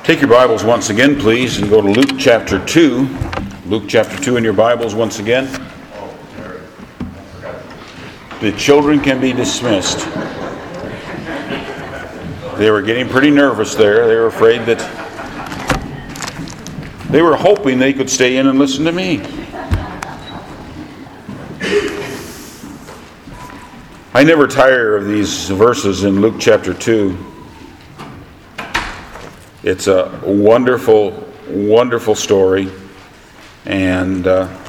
Take your Bibles once again, please, and go to Luke chapter 2. Luke chapter 2 in your Bibles once again. The children can be dismissed. They were getting pretty nervous there. They were afraid that they were hoping they could stay in and listen to me. I never tire of these verses in Luke chapter 2. It's a wonderful, wonderful story, and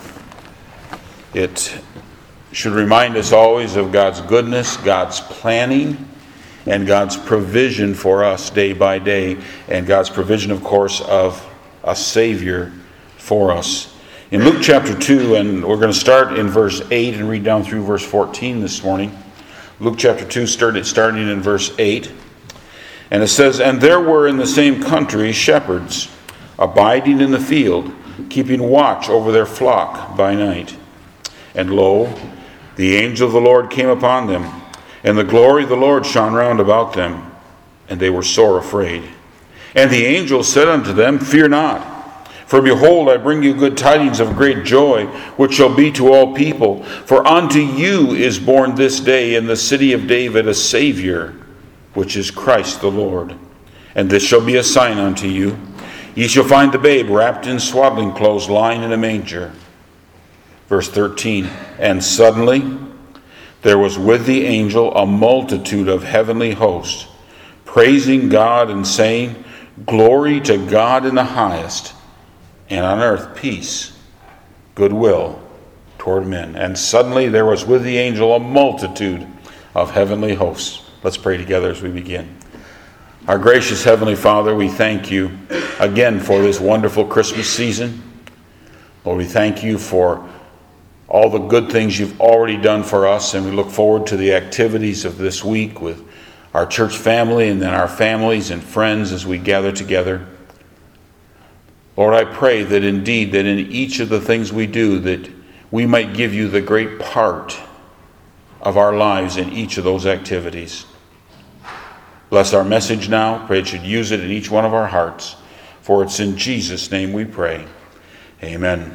it should remind us always of God's goodness, God's planning, and God's provision for us day by day, and God's provision, of course, of a Savior for us. In Luke chapter 2, and we're going to start in verse 8 and read down through verse 14 this morning. Luke chapter 2, starting in verse 8. And it says, "And there were in the same country shepherds, abiding in the field, keeping watch over their flock by night. And lo, the angel of the Lord came upon them, and the glory of the Lord shone round about them, and they were sore afraid. And the angel said unto them, Fear not, for behold, I bring you good tidings of great joy, which shall be to all people. For unto you is born this day in the city of David a Savior, which is Christ the Lord. And this shall be a sign unto you. Ye shall find the babe wrapped in swaddling clothes, lying in a manger." Verse 13, "And suddenly there was with the angel a multitude of heavenly hosts, praising God and saying, Glory to God in the highest, and on earth peace, goodwill toward men." And suddenly there was with the angel a multitude of heavenly hosts. Let's pray together as we begin. Our gracious Heavenly Father, we thank you again for this wonderful Christmas season. Lord, we thank you for all the good things you've already done for us, and we look forward to the activities of this week with our church family and then our families and friends as we gather together. Lord, I pray that indeed that in each of the things we do, that we might give you the great part of our lives in each of those activities. Bless our message now. Pray it should use it in each one of our hearts. For it's in Jesus' name we pray. Amen.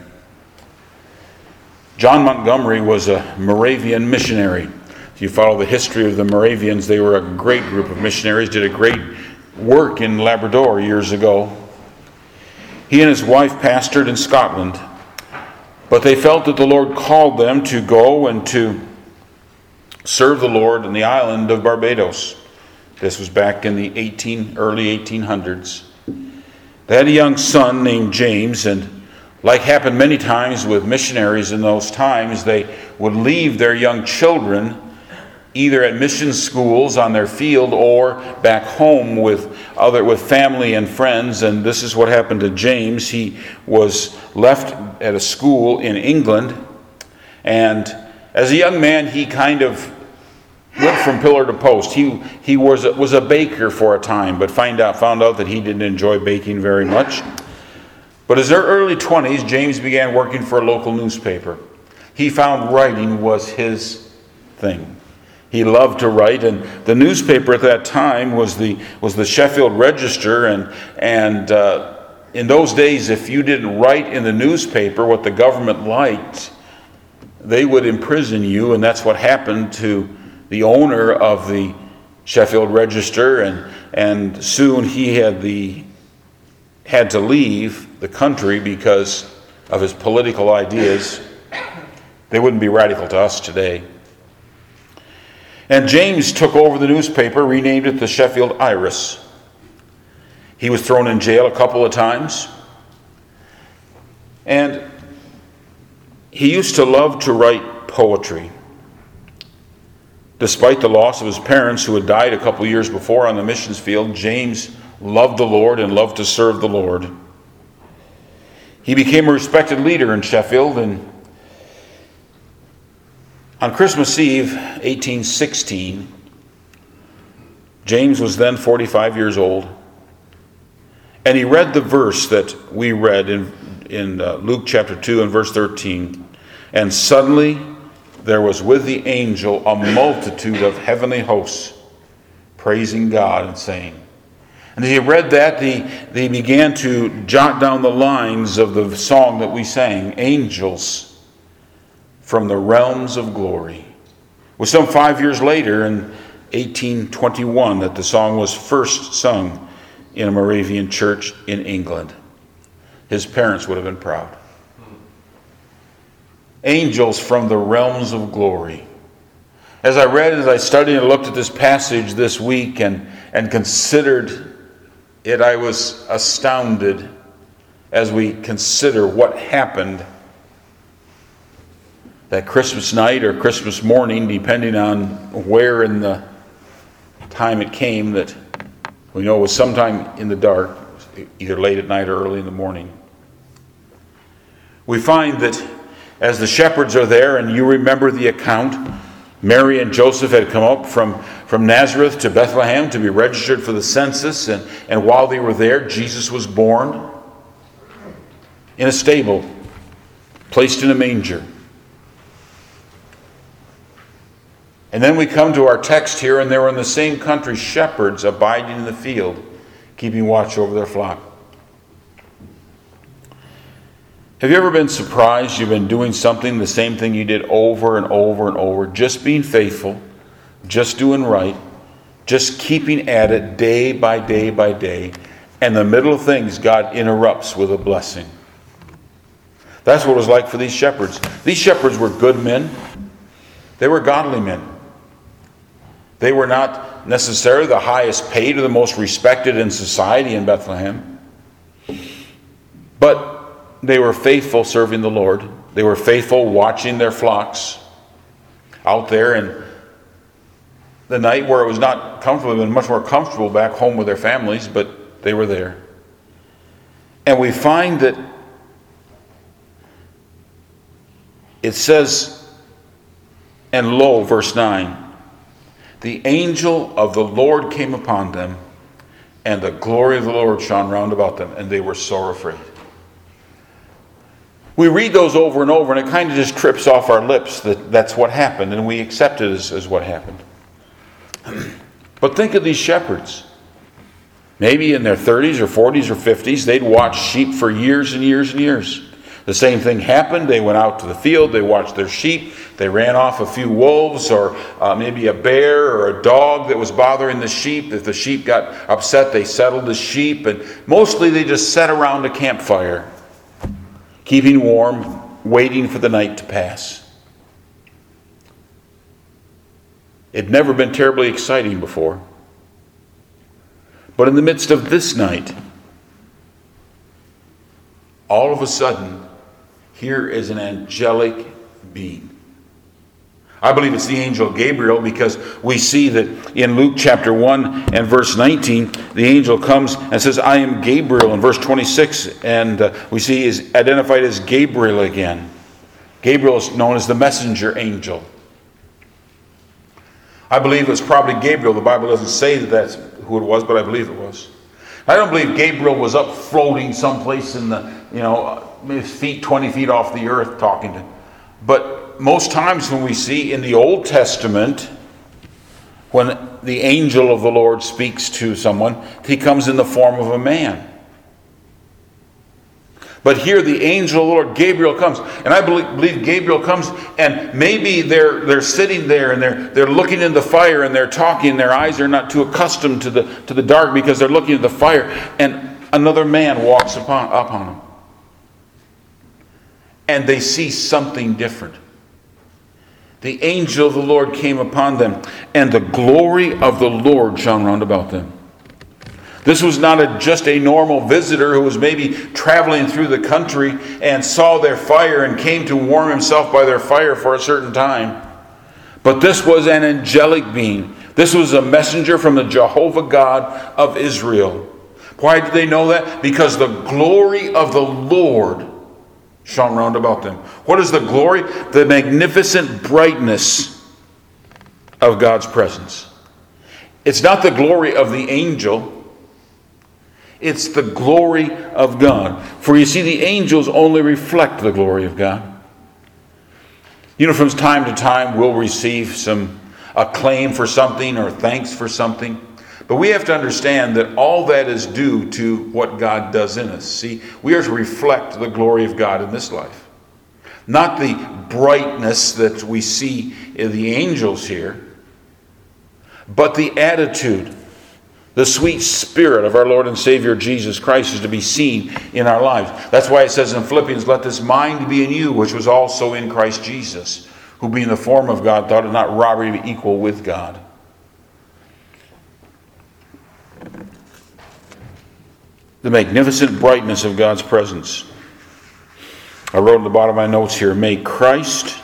John Montgomery was a Moravian missionary. If you follow the history of the Moravians, they were a great group of missionaries, did a great work in Labrador years ago. He and his wife pastored in Scotland, but they felt that the Lord called them to go and to serve the Lord in the island of Barbados. This was back in the early 1800s. They had a young son named James, and like happened many times with missionaries in those times, they would leave their young children either at mission schools on their field or back home with family and friends. And this is what happened to James. He was left at a school in England, and as a young man, he kind of went from pillar to post. He was a baker for a time, but found out that he didn't enjoy baking very much. But in their early 20s, James began working for a local newspaper. He found writing was his thing. He loved to write, and the newspaper at that time was the Sheffield Register, and in those days, if you didn't write in the newspaper what the government liked, they would imprison you, and that's what happened to the owner of the Sheffield Register, and soon he had to leave the country because of his political ideas. They wouldn't be radical to us today. And James took over the newspaper, renamed it the Sheffield Iris. He was thrown in jail a couple of times, and he used to love to write poetry. Despite the loss of his parents, who had died a couple years before on the missions field, James loved the Lord and loved to serve the Lord. He became a respected leader in Sheffield, and on Christmas Eve, 1816, James was then 45 years old, and he read the verse that we read in Luke chapter 2 and verse 13. "And suddenly there was with the angel a multitude of heavenly hosts, praising God and saying." And as he read that, they began to jot down the lines of the song that we sang, Angels from the Realms of Glory. It was some 5 years later, in 1821, that the song was first sung in a Moravian church in England. His parents would have been proud. Angels from the Realms of Glory. As I studied and looked at this passage this week and considered it, I was astounded as we consider what happened that Christmas night or Christmas morning, depending on where in the time it came, that we know it was sometime in the dark, either late at night or early in the morning. We find that as the shepherds are there, and you remember the account, Mary and Joseph had come up from Nazareth to Bethlehem to be registered for the census, and while they were there, Jesus was born in a stable, placed in a manger. And then we come to our text here, and there were in the same country shepherds abiding in the field, keeping watch over their flock. Have you ever been surprised you've been doing something, the same thing you did over and over and over, just being faithful, just doing right, just keeping at it day by day by day, and in the middle of things, God interrupts with a blessing? That's what it was like for these shepherds. These shepherds were good men. They were godly men. They were not necessarily the highest paid or the most respected in society in Bethlehem. But they were faithful serving the Lord. They were faithful watching their flocks out there in the night where it was not comfortable. It would have been much more comfortable back home with their families, but they were there. And we find that it says, and lo, verse 9, the angel of the Lord came upon them, and the glory of the Lord shone round about them, and they were sore afraid. We read those over and over, and it kind of just trips off our lips that that's what happened, and we accept it as what happened. But think of these shepherds. Maybe in their 30s or 40s or 50s, they'd watched sheep for years and years and years. The same thing happened. They went out to the field, they watched their sheep, they ran off a few wolves or maybe a bear or a dog that was bothering the sheep. If the sheep got upset, they settled the sheep, and mostly they just sat around a campfire, keeping warm, waiting for the night to pass. It'd never been terribly exciting before. But in the midst of this night, all of a sudden, here is an angelic being. I believe it's the angel Gabriel, because we see that in Luke chapter 1 and verse 19, the angel comes and says, I am Gabriel, in verse 26, and we see is identified as Gabriel again. Gabriel is known as the messenger angel. I believe it was probably Gabriel. The Bible doesn't say that that's who it was, but I believe it was. I don't believe Gabriel was up floating someplace in the, his feet 20 feet off the earth talking to him. But most times when we see in the Old Testament, when the angel of the Lord speaks to someone, he comes in the form of a man. But here the angel of the Lord, Gabriel, comes. And I believe Gabriel comes, and maybe they're sitting there and they're looking in the fire and they're talking. Their eyes are not too accustomed to the dark because they're looking at the fire. And another man walks upon them. And they see something different. The angel of the Lord came upon them, and the glory of the Lord shone round about them. This was not just a normal visitor who was maybe traveling through the country and saw their fire and came to warm himself by their fire for a certain time. But this was an angelic being. This was a messenger from the Jehovah God of Israel. Why did they know that? Because the glory of the Lord shone round about them. What is the glory? The magnificent brightness of God's presence. It's not the glory of the angel. It's the glory of God. For you see, the angels only reflect the glory of God. From time to time we'll receive some acclaim for something or thanks for something. But we have to understand that all that is due to what God does in us. See, we are to reflect the glory of God in this life. Not the brightness that we see in the angels here, but the attitude, the sweet spirit of our Lord and Savior Jesus Christ is to be seen in our lives. That's why it says in Philippians, let this mind be in you, which was also in Christ Jesus, who being the form of God, thought it not robbery to be equal with God. The magnificent brightness of God's presence. I wrote at the bottom of my notes here, may Christ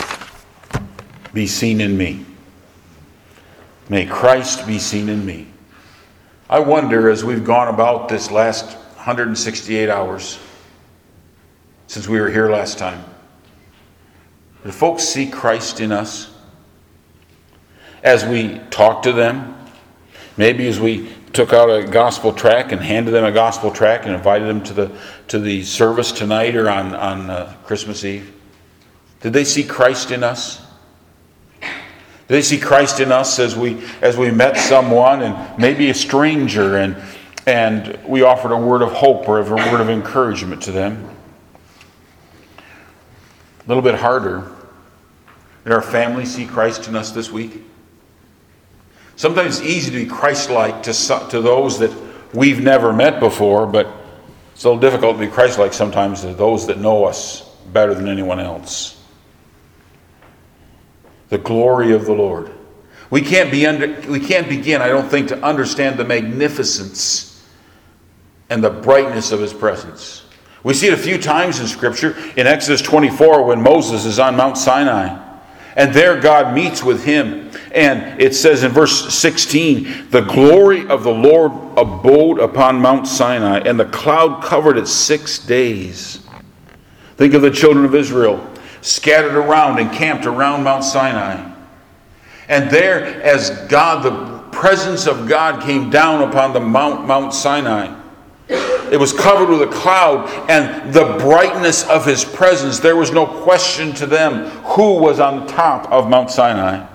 be seen in me. May Christ be seen in me. I wonder, as we've gone about this last 168 hours since we were here last time, did folks see Christ in us? As we talked to them, maybe as we took out a gospel tract and handed them a gospel tract and invited them to the service tonight or on Christmas Eve, did they see Christ in us? Did they see Christ in us as we met someone, and maybe a stranger, and we offered a word of hope or a word of encouragement to them? A little bit harder. Did our family see Christ in us this week? Sometimes it's easy to be Christ-like to those that we've never met before, but it's a little difficult to be Christ-like sometimes to those that know us better than anyone else. The glory of the Lord. We can't begin, I don't think, to understand the magnificence and the brightness of His presence. We see it a few times in Scripture. In Exodus 24, when Moses is on Mount Sinai, and there God meets with him. And it says in verse 16, the glory of the Lord abode upon Mount Sinai, and the cloud covered it 6 days. Think of the children of Israel scattered around and camped around Mount Sinai. And there, as God, the presence of God came down upon the Mount Sinai, it was covered with a cloud, and the brightness of His presence, there was no question to them who was on top of Mount Sinai.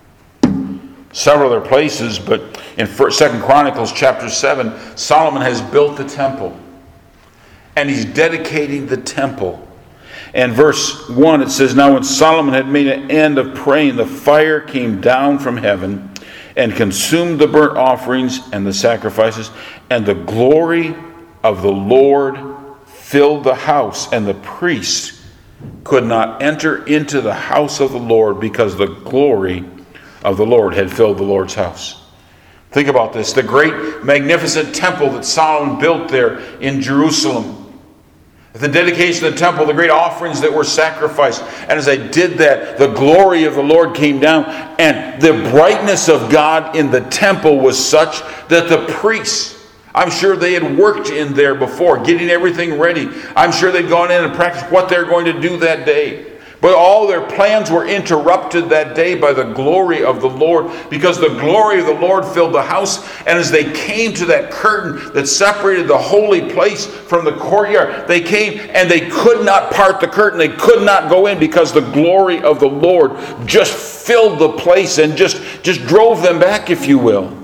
Several other places, but in 2 Chronicles chapter 7, Solomon has built the temple, and he's dedicating the temple. And verse 1, it says, now when Solomon had made an end of praying, the fire came down from heaven and consumed the burnt offerings and the sacrifices, and the glory of the Lord filled the house, and the priests could not enter into the house of the Lord because the glory of the Lord had filled the Lord's house. Think about this. The great magnificent temple that Solomon built there in Jerusalem. At the dedication of the temple, the great offerings that were sacrificed. And as they did that, the glory of the Lord came down. And the brightness of God in the temple was such that the priests, I'm sure they had worked in there before, getting everything ready. I'm sure they'd gone in and practiced what they're going to do that day. But all their plans were interrupted that day by the glory of the Lord, because the glory of the Lord filled the house. And as they came to that curtain that separated the holy place from the courtyard, they came and they could not part the curtain. They could not go in because the glory of the Lord just filled the place and just drove them back, if you will.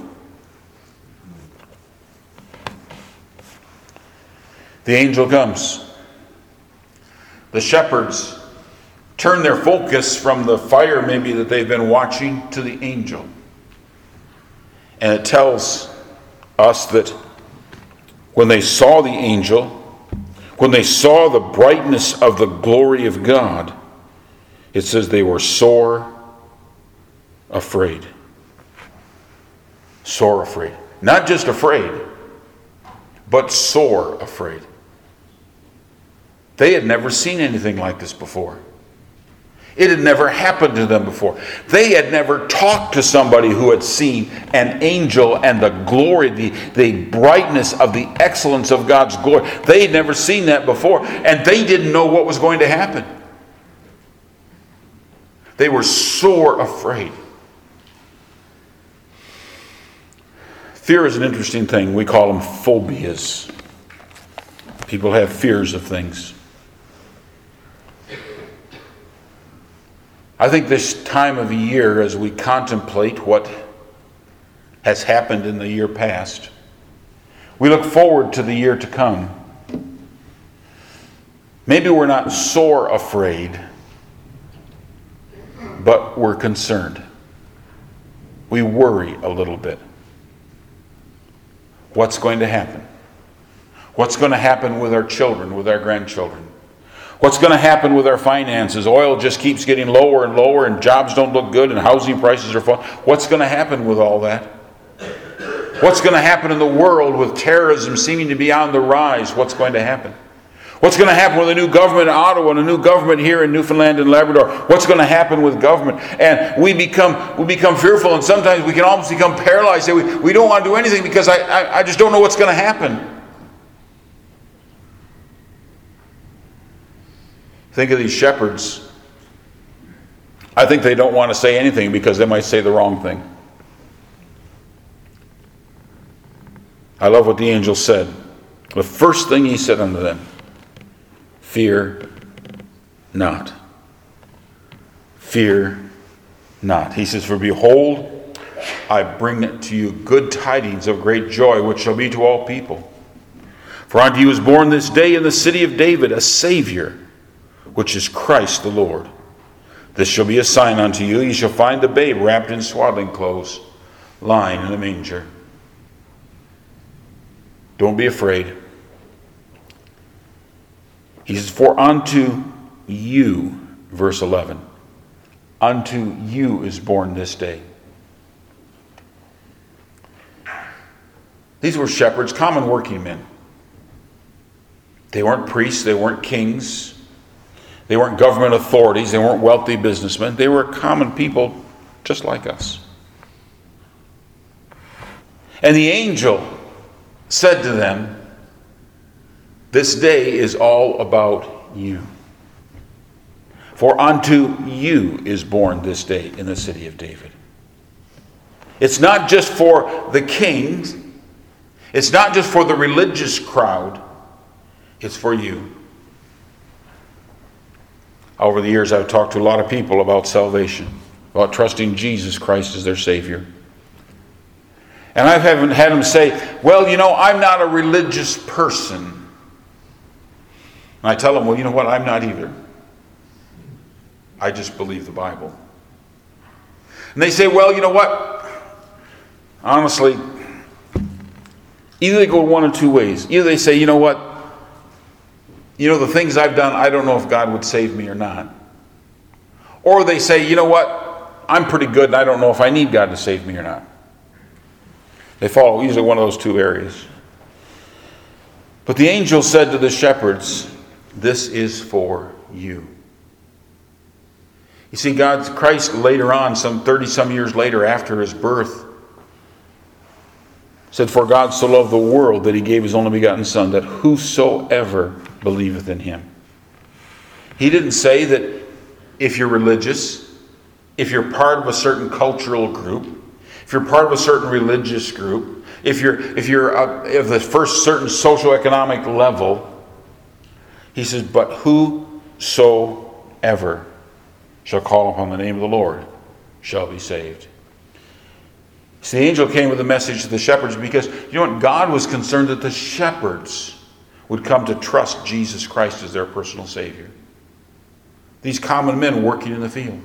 The angel comes. The shepherds turn their focus from the fire maybe that they've been watching to the angel. And it tells us that when they saw the angel, when they saw the brightness of the glory of God, it says they were sore afraid. Sore afraid. Not just afraid, but sore afraid. They had never seen anything like this before. It had never happened to them before. They had never talked to somebody who had seen an angel and the glory, the brightness of the excellence of God's glory. They had never seen that before, and they didn't know what was going to happen. They were sore afraid. Fear is an interesting thing. We call them phobias. People have fears of things. I think this time of year, as we contemplate what has happened in the year past. We look forward to the year to come. Maybe we're not sore afraid, but we're concerned. We worry a little bit. What's going to happen? What's going to happen with our children, with our grandchildren? What's going to happen with our finances? Oil just keeps getting lower and lower, and jobs don't look good, and housing prices are falling. What's going to happen with all that? What's going to happen in the world with terrorism seeming to be on the rise? What's going to happen? What's going to happen with a new government in Ottawa and a new government here in Newfoundland and Labrador? What's going to happen with government? And we become fearful, and sometimes we can almost become paralyzed. Say we don't want to do anything because I just don't know what's going to happen. Think of these shepherds. I think they don't want to say anything because they might say the wrong thing. I love what the angel said. The first thing he said unto them, fear not. Fear not. He says, for behold, I bring to you good tidings of great joy, which shall be to all people. For unto you is born this day in the city of David a Savior, which is Christ the Lord. This shall be a sign unto you. You shall find the babe wrapped in swaddling clothes, lying in a manger. Don't be afraid. He says, for unto you, verse 11, unto you is born this day. These were shepherds, common working men. They weren't priests, they weren't kings, they weren't government authorities, they weren't wealthy businessmen. They were common people just like us. And the angel said to them, this day is all about you. For unto you is born this day in the city of David. It's not just for the kings. It's not just for the religious crowd. It's for you. Over the years, I've talked to a lot of people about salvation, about trusting Jesus Christ as their Savior. And I haven't had them say, well, I'm not a religious person. And I tell them, well, you know what? I'm not either. I just believe the Bible. And they say, well, you know what? Honestly, either they go one of two ways. Either they say, you know what? The things I've done, I don't know if God would save me or not. Or they say, you know what? I'm pretty good and I don't know if I need God to save me or not. They fall usually one of those two areas. But the angel said to the shepherds, this is for you. You see, Christ later on, some 30-some years later after his birth, said, for God so loved the world that he gave his only begotten Son, that whosoever believeth in him. He didn't say that if you're religious, if you're part of a certain cultural group, if you're part of a certain religious group, if you're of the first certain socioeconomic level, he says, but whosoever shall call upon the name of the Lord shall be saved. See, the angel came with a message to the shepherds because, God was concerned that the shepherds would come to trust Jesus Christ as their personal Savior. These common men working in the field.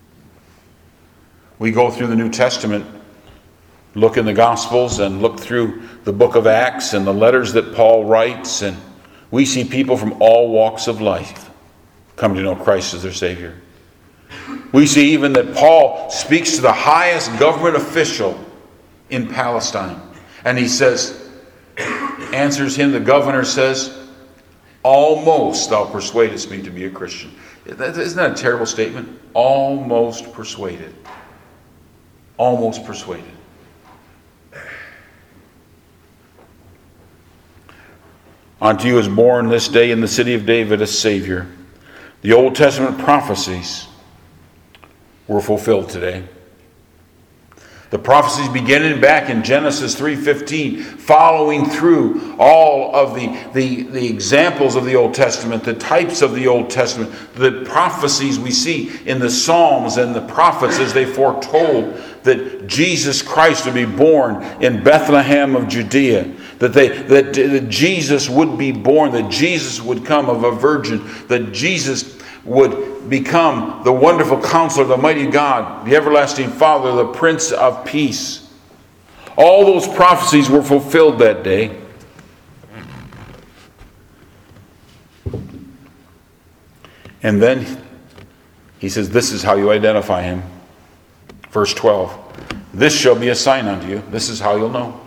We go through the New Testament, look in the Gospels and look through the book of Acts and the letters that Paul writes, and we see people from all walks of life come to know Christ as their Savior. We see even that Paul speaks to the highest government official in Palestine. And he says, answers him, the governor says, almost thou persuadest me to be a Christian. Isn't that a terrible statement? Almost persuaded. Almost persuaded. Unto you is born this day in the city of David a Savior. The Old Testament prophecies were fulfilled today. The prophecies beginning back in Genesis 3:15, following through all of the examples of the Old Testament, the types of the Old Testament, the prophecies we see in the Psalms and the prophets as they foretold that Jesus Christ would be born in Bethlehem of Judea, that Jesus would be born, that Jesus would come of a virgin, that Jesus would become the wonderful Counselor, the mighty God, the everlasting Father, the Prince of Peace. All those prophecies were fulfilled that day. And then he says, this is how you identify him. Verse 12. This shall be a sign unto you. This is how you'll know.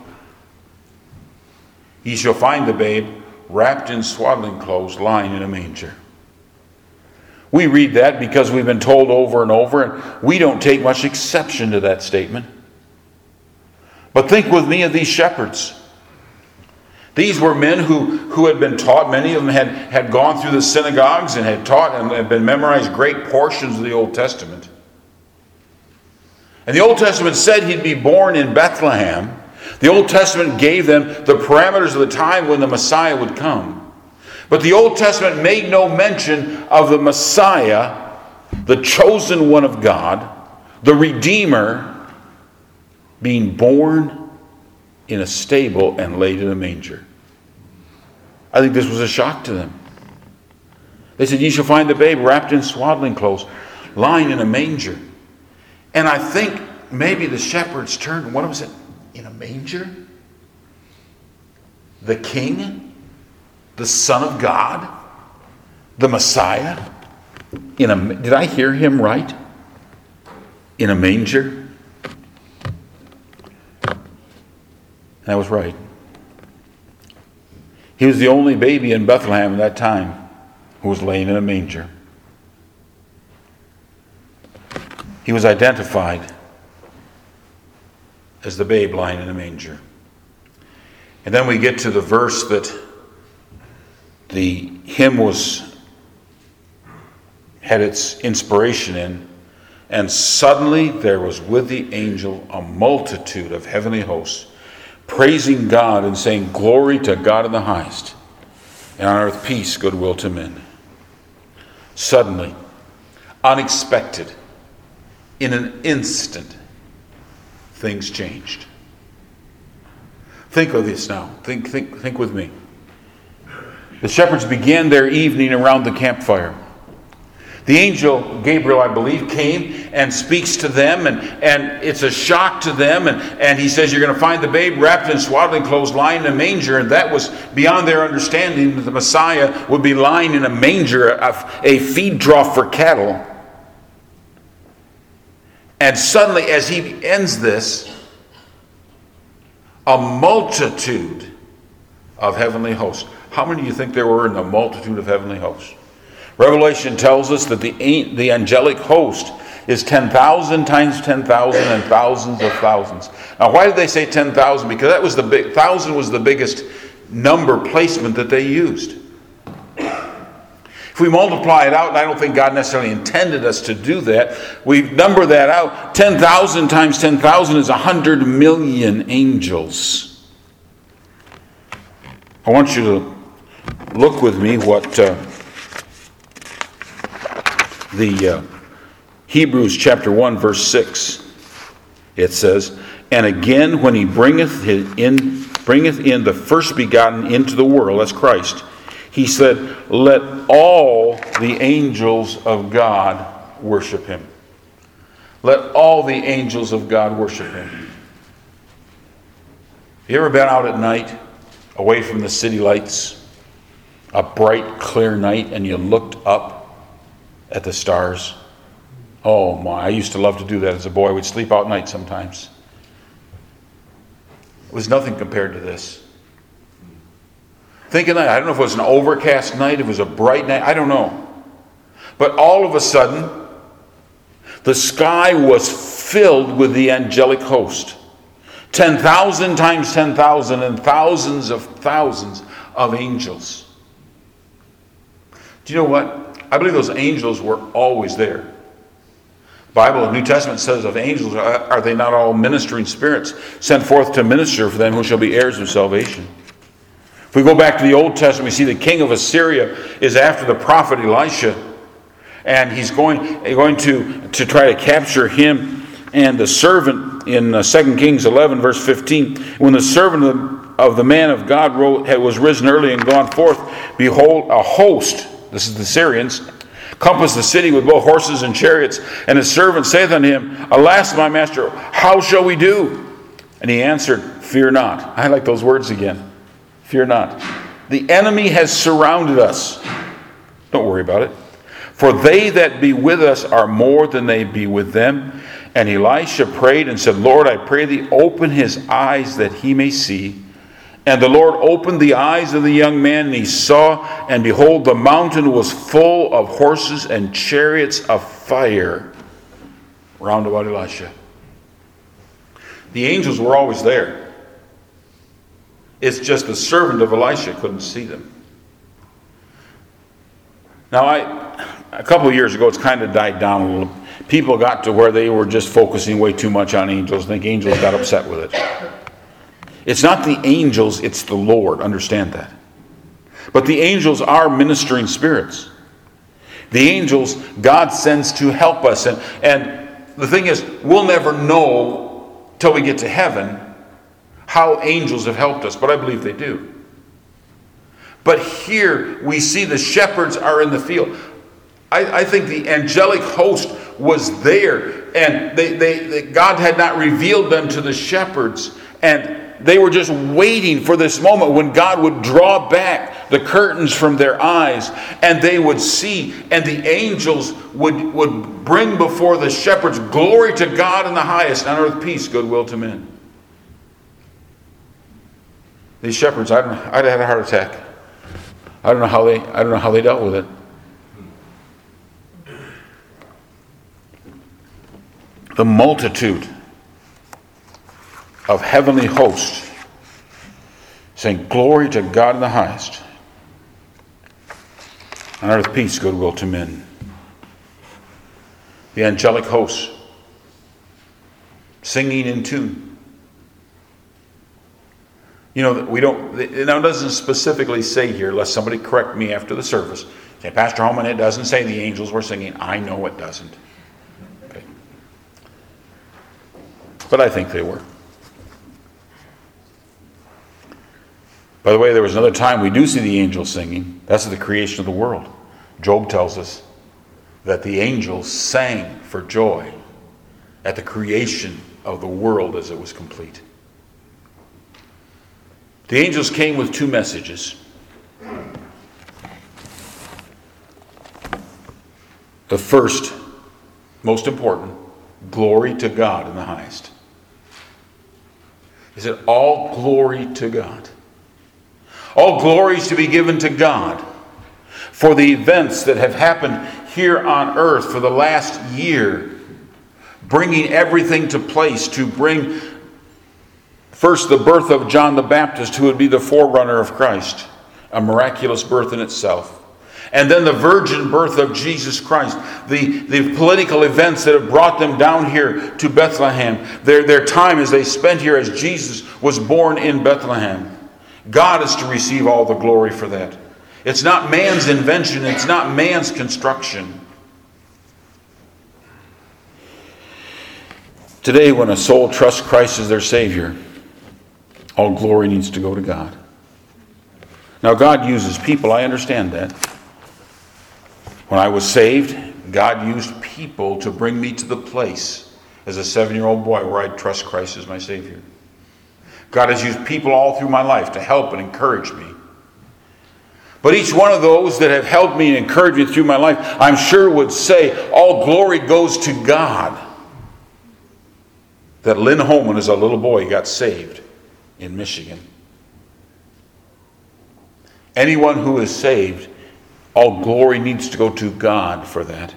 Ye shall find the babe wrapped in swaddling clothes, lying in a manger. We read that because we've been told over and over, and we don't take much exception to that statement. But think with me of these shepherds. These were men who had been taught. Many of them had gone through the synagogues and had taught and had been memorized great portions of the Old Testament. And the Old Testament said he'd be born in Bethlehem. The Old Testament gave them the parameters of the time when the Messiah would come. But the Old Testament made no mention of the Messiah, the chosen one of God, the Redeemer, being born in a stable and laid in a manger. I think this was a shock to them. They said, ye shall find the babe wrapped in swaddling clothes, lying in a manger. And I think maybe the shepherds turned, what was it? In a manger? The King? The Son of God? The Messiah? Did I hear him right? In a manger? And I was right. He was the only baby in Bethlehem at that time who was laying in a manger. He was identified as the babe lying in a manger. And then we get to the verse that the hymn had its inspiration in. And suddenly there was with the angel a multitude of heavenly hosts, praising God and saying, glory to God in the highest, and on earth peace, goodwill to men. Suddenly, unexpected, in an instant, things changed. Think of this now. Think with me. The shepherds began their evening around the campfire. The angel Gabriel, I believe, came and speaks to them, and it's a shock to them, and he says, you're going to find the babe wrapped in swaddling clothes, lying in a manger, and that was beyond their understanding that the Messiah would be lying in a manger, a feed trough for cattle. And suddenly, as he ends this, a multitude of heavenly hosts. How many do you think there were in the multitude of heavenly hosts? Revelation tells us that the angelic host is 10,000 times 10,000 and thousands of thousands. Now, why did they say 10,000? Because that was 1,000 was the biggest number placement that they used. If we multiply it out, and I don't think God necessarily intended us to do that, we number that out. 10,000 times 10,000 is 100 million angels. I want you to look with me what the Hebrews chapter 1 verse 6. It says, and again when he bringeth in the first begotten into the world, that's Christ, he said, let all the angels of God worship him. Let all the angels of God worship him. You ever been out at night, away from the city lights, a bright, clear night, and you looked up at the stars? Oh my, I used to love to do that as a boy. We'd sleep out at night sometimes. It was nothing compared to this. Think of that. I don't know if it was an overcast night, if it was a bright night, I don't know. But all of a sudden, the sky was filled with the angelic host. 10,000 times 10,000 and thousands of angels. Do you know what? I believe those angels were always there. The Bible, the New Testament says of angels, are they not all ministering spirits sent forth to minister for them who shall be heirs of salvation? If we go back to the Old Testament, we see the king of Assyria is after the prophet Elisha, and he's going to try to capture him And the servant in 2 Kings 11, verse 15, when the servant of the man of God was risen early and gone forth, behold, a host, this is the Syrians, compassed the city with both horses and chariots. And his servant saith unto him, Alas, my master, how shall we do? And he answered, Fear not. I like those words again. Fear not. The enemy has surrounded us. Don't worry about it. For they that be with us are more than they be with them. And Elisha prayed and said, Lord, I pray thee, open his eyes that he may see. And the Lord opened the eyes of the young man, and he saw, and behold, the mountain was full of horses and chariots of fire round about Elisha. The angels were always there. It's just the servant of Elisha couldn't see them. Now, a couple of years ago, it's kind of died down a little. People got to where they were just focusing way too much on angels. I think angels got upset with it. It's not the angels, it's the Lord. Understand that. But the angels are ministering spirits. The angels God sends to help us. And the thing is, we'll never know till we get to heaven how angels have helped us. But I believe they do. But here we see the shepherds are in the field. I think the angelic host was there. And God had not revealed them to the shepherds. And they were just waiting for this moment when God would draw back the curtains from their eyes and they would see, and the angels would bring before the shepherds glory to God in the highest, on earth peace, goodwill to men. These shepherds, I'd had a heart attack. I don't know how they dealt with it. The multitude of heavenly hosts saying, Glory to God in the highest, on earth peace, goodwill to men. The angelic hosts singing in tune. You know, it doesn't specifically say here, unless somebody correct me after the service, say, Pastor Holman, it doesn't say the angels were singing. I know it doesn't. Okay. But I think they were. By the way, there was another time we do see the angels singing. That's the creation of the world. Job tells us that the angels sang for joy at the creation of the world as it was complete. The angels came with two messages. The first, most important, glory to God in the highest. He said, all glory to God. All glory is to be given to God for the events that have happened here on earth for the last year, bringing everything to place to bring first the birth of John the Baptist, who would be the forerunner of Christ, a miraculous birth in itself. And then the virgin birth of Jesus Christ, the political events that have brought them down here to Bethlehem, their time as they spent here as Jesus was born in Bethlehem. God is to receive all the glory for that. It's not man's invention. It's not man's construction. Today, when a soul trusts Christ as their Savior, all glory needs to go to God. Now, God uses people. I understand that. When I was saved, God used people to bring me to the place as a 7-year-old boy where I'd trust Christ as my Savior. God has used people all through my life to help and encourage me. But each one of those that have helped me and encouraged me through my life, I'm sure would say, all glory goes to God. That Lynn Holman, as a little boy, got saved in Michigan. Anyone who is saved, all glory needs to go to God for that.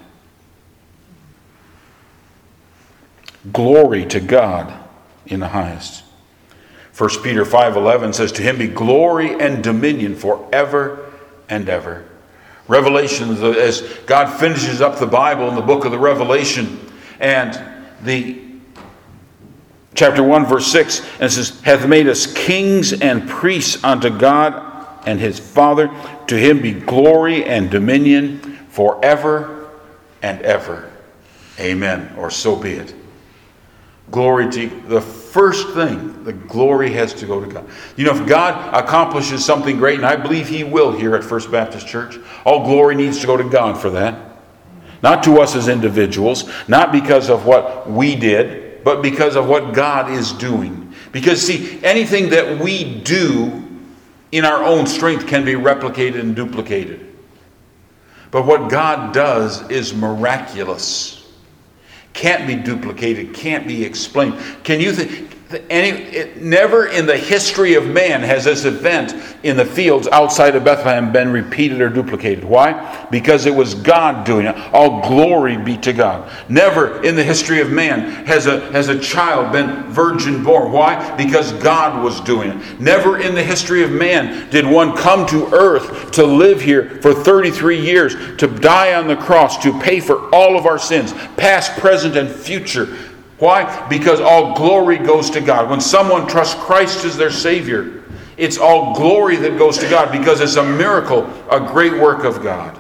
Glory to God in the highest. 1 Peter 5:11 says, to him be glory and dominion forever and ever. Revelation, as God finishes up the Bible in the book of the Revelation, and the chapter 1 verse 6, and it says, hath made us kings and priests unto God and his Father. To him be glory and dominion forever and ever. Amen. Or so be it. glory to the first thing, the glory has to go to God. You know, if God accomplishes something great, and I believe He will here at First Baptist Church, all glory needs to go to God for that. Not to us as individuals, not because of what we did, but because of what God is doing. Because, see, anything that we do in our own strength can be replicated and duplicated. But what God does is miraculous. Can't be duplicated, can't be explained. Can you think? Never in the history of man has this event in the fields outside of Bethlehem been repeated or duplicated. Why? Because it was God doing it. All glory be to God. Never in the history of man has a child been virgin born. Why? Because God was doing it. Never in the history of man did one come to earth to live here for 33 years, to die on the cross, to pay for all of our sins, past, present, and future. Why? Because all glory goes to God. When someone trusts Christ as their Savior, it's all glory that goes to God because it's a miracle, a great work of God.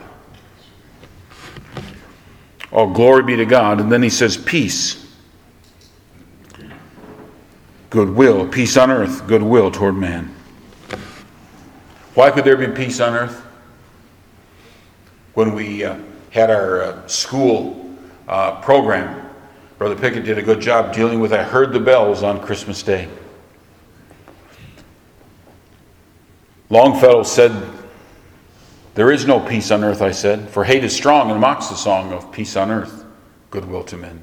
All glory be to God. And then he says peace, goodwill, peace on earth, goodwill toward man. Why could there be peace on earth? When we had our school program, Brother Pickett did a good job dealing with I heard the bells on Christmas Day. Longfellow said, "There is no peace on earth," I said, "for hate is strong and mocks the song of peace on earth, goodwill to men."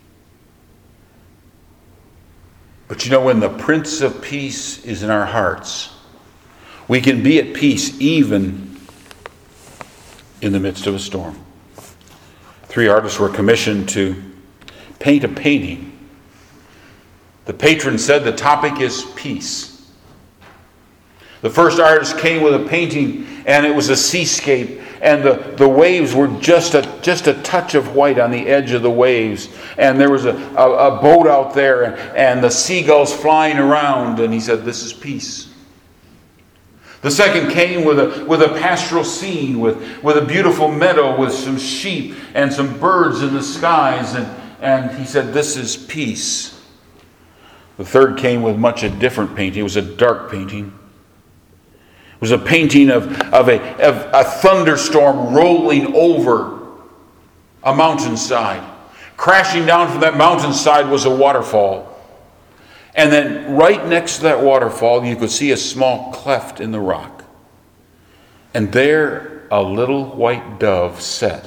But you know, when the Prince of Peace is in our hearts, we can be at peace even in the midst of a storm. 3 artists were commissioned to paint a painting. The patron said the topic is peace. The first artist came with a painting, and it was a seascape, and the waves were just a touch of white on the edge of the waves, and there was a boat out there, and the seagulls flying around, and he said, "This is peace." The second came with a pastoral scene, with a beautiful meadow, with some sheep and some birds in the skies, and he said, "This is peace." The third came with much a different painting. It was a dark painting. It was a painting of a thunderstorm rolling over a mountainside. Crashing down from that mountainside was a waterfall. And then right next to that waterfall, you could see a small cleft in the rock. And there a little white dove sat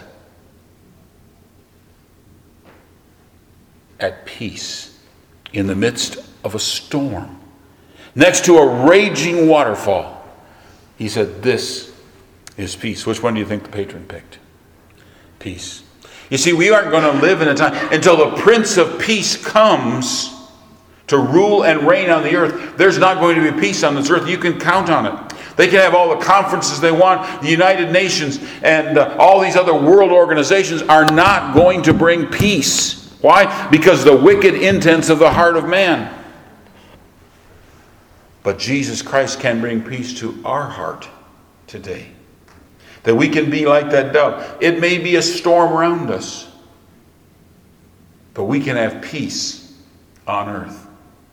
at peace in the midst of a storm, next to a raging waterfall. He said, "This is peace." Which one do you think the patron picked? Peace. You see, we aren't going to live in a time until the Prince of Peace comes to rule and reign on the earth. There's not going to be peace on this earth. You can count on it. They can have all the conferences they want. The United Nations and all these other world organizations are not going to bring peace. Why? Because the wicked intents of the heart of man. But Jesus Christ can bring peace to our heart today. That we can be like that dove. It may be a storm around us, but we can have peace on earth.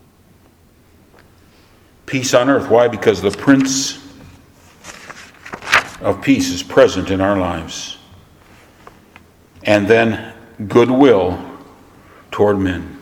Peace on earth. Why? Because the Prince of Peace is present in our lives. And then goodwill toward men.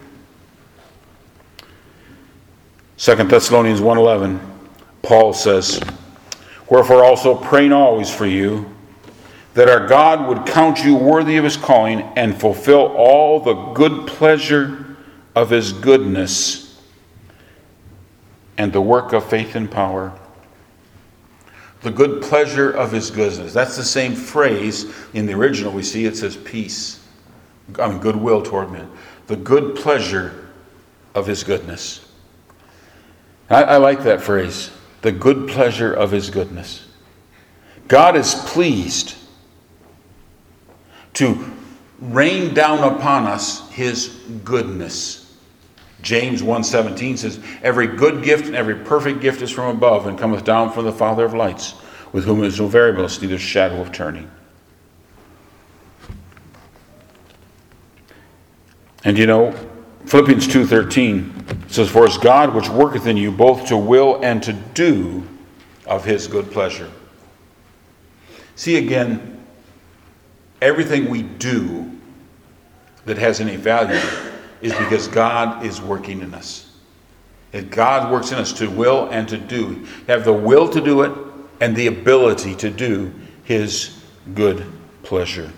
2 Thessalonians 1:11, Paul says, "Wherefore also praying always for you, that our God would count you worthy of his calling and fulfill all the good pleasure of his goodness and the work of faith and power." The good pleasure of his goodness. That's the same phrase in the original. We see it says peace. Goodwill toward men. The good pleasure of his goodness. I like that phrase. The good pleasure of his goodness. God is pleased to rain down upon us his goodness. James 1:17 says, "Every good gift and every perfect gift is from above and cometh down from the Father of lights, with whom is no variableness, neither shadow of turning." And you know, Philippians 2:13 says, "For it's God which worketh in you both to will and to do of his good pleasure." See again, everything we do that has any value is because God is working in us. And God works in us to will and to do. Have the will to do it and the ability to do his good pleasure.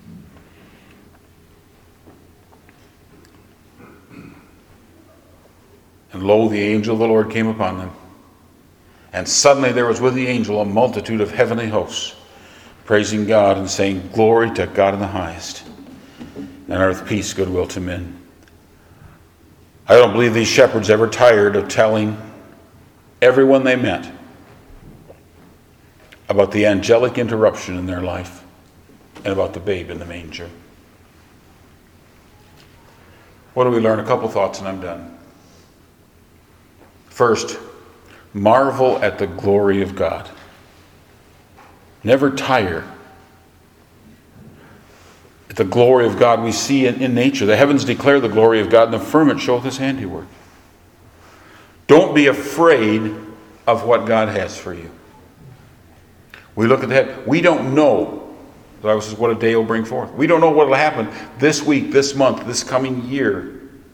And lo, the angel of the Lord came upon them. And suddenly there was with the angel a multitude of heavenly hosts, praising God and saying, "Glory to God in the highest, and on earth peace, goodwill to men." I don't believe these shepherds ever tired of telling everyone they met about the angelic interruption in their life and about the babe in the manger. What do we learn? A couple thoughts and I'm done. First, marvel at the glory of God. Never tire at the glory of God we see in nature. The heavens declare the glory of God, and the firmament showeth his handiwork. Don't be afraid of what God has for you. We look at that. We don't know. The Bible says what a day will bring forth. We don't know what will happen this week, this month, this coming year.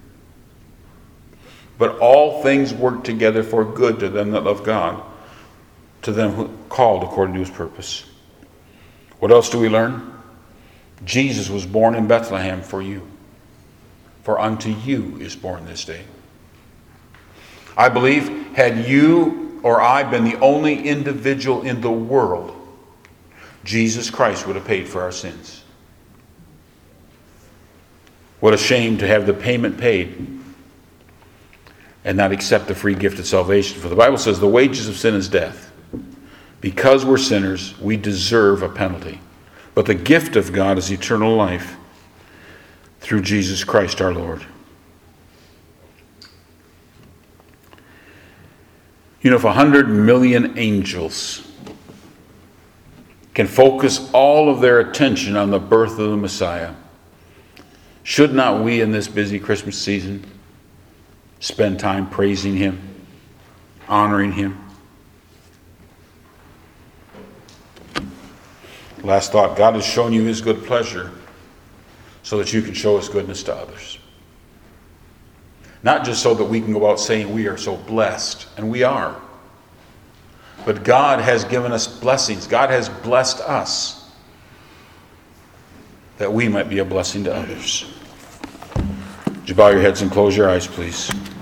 But all things work together for good to them that love God, to them who are called according to his purpose. What else do we learn? Jesus was born in Bethlehem for you. For unto you is born this day. I believe, had you or I been the only individual in the world, Jesus Christ would have paid for our sins. What a shame to have the payment paid and not accept the free gift of salvation. For the Bible says the wages of sin is death. Because we're sinners, we deserve a penalty. But the gift of God is eternal life through Jesus Christ our Lord. You know, if 100 million angels can focus all of their attention on the birth of the Messiah, should not we in this busy Christmas season spend time praising him, honoring him? Last thought, God has shown you his good pleasure so that you can show his goodness to others. Not just so that we can go out saying we are so blessed, and we are. But God has given us blessings. God has blessed us that we might be a blessing to others. Would you bow your heads and close your eyes, please?